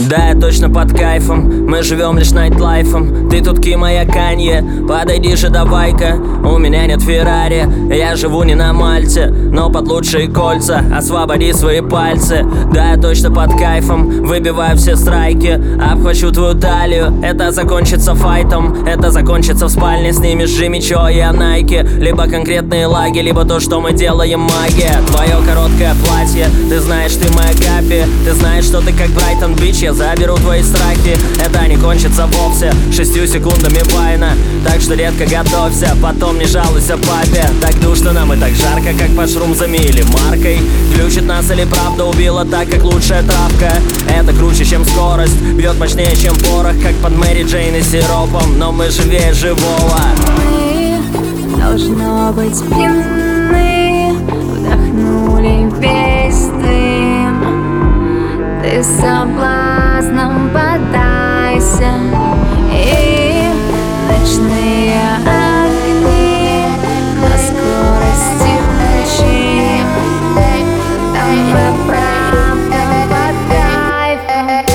Да, я точно под кайфом, мы живем лишь найтлайфом. Ты тут Ким, а я Канье, подойди же давай-ка. У меня нет Феррари, я живу не на Мальте, но под лучшие кольца освободи свои пальцы. Да, я точно под кайфом, выбиваю все страйки. Обхвачу твою талию, это закончится файтом. Это закончится в спальне, снимешь Джимми Чо и Найки. Либо конкретные лаги, либо то, что мы делаем магия. Твое короткое платье, ты знаешь, ты моя Гаппи. Ты знаешь, что ты как Брайтон Бич, я заберу твои страхи. Это не кончится вовсе 6 секундами вайна. Так что, детка, готовься, потом не жалуйся папе. Так душно нам и так жарко, как под шрумзами или маркой. Глючит нас или правда убила так, как лучшая травка. Это круче, чем скорость, бьет мощнее, чем порох, как под Мэри Джейн и сиропом. Но мы живее живого. Мы, должно быть, пьяны, вдохнули весь дым. Ты соблазном поддайся, и ночные огни на скорости включи. Там мы правда под кайфом.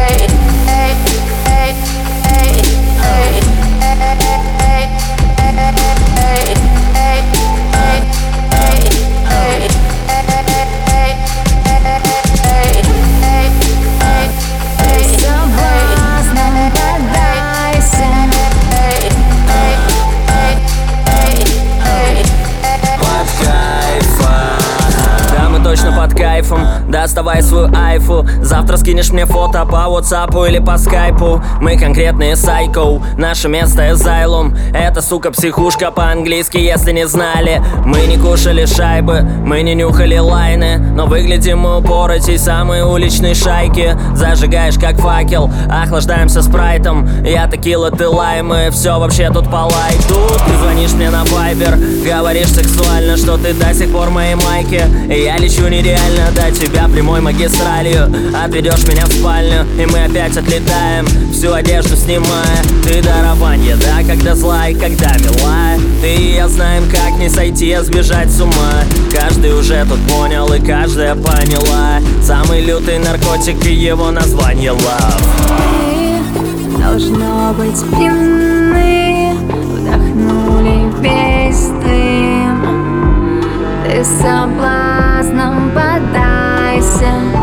Точно под кайфом, доставай свою айфу. Завтра скинешь мне фото по WhatsApp или по скайпу. Мы конкретные сайкоу, наше место Asylum. Это, сука, психушка по-английски, если не знали. Мы не кушали шайбы, мы не нюхали лайны, но выглядим мы упоротей, самые уличные шайки. Зажигаешь как факел, охлаждаемся спрайтом. Я текила, ты лаймы, все вообще тут по лайту. Ты звонишь мне на Viber, говоришь сексуально, что ты до сих пор в моей майке. И я лечу нереально до тебя прямой магистралью. Отведешь меня в спальню, и мы опять отлетаем, всю одежду снимая. Ты дарованье, да, когда злая, когда милая. Ты и я знаем, как не сойти, а сбежать с ума. Каждый уже тут понял, и каждая поняла. Самый лютый наркотик, и его название love. Мы, должно быть, пьяны, вдохнули весь дым. Ты соблазном поддайся.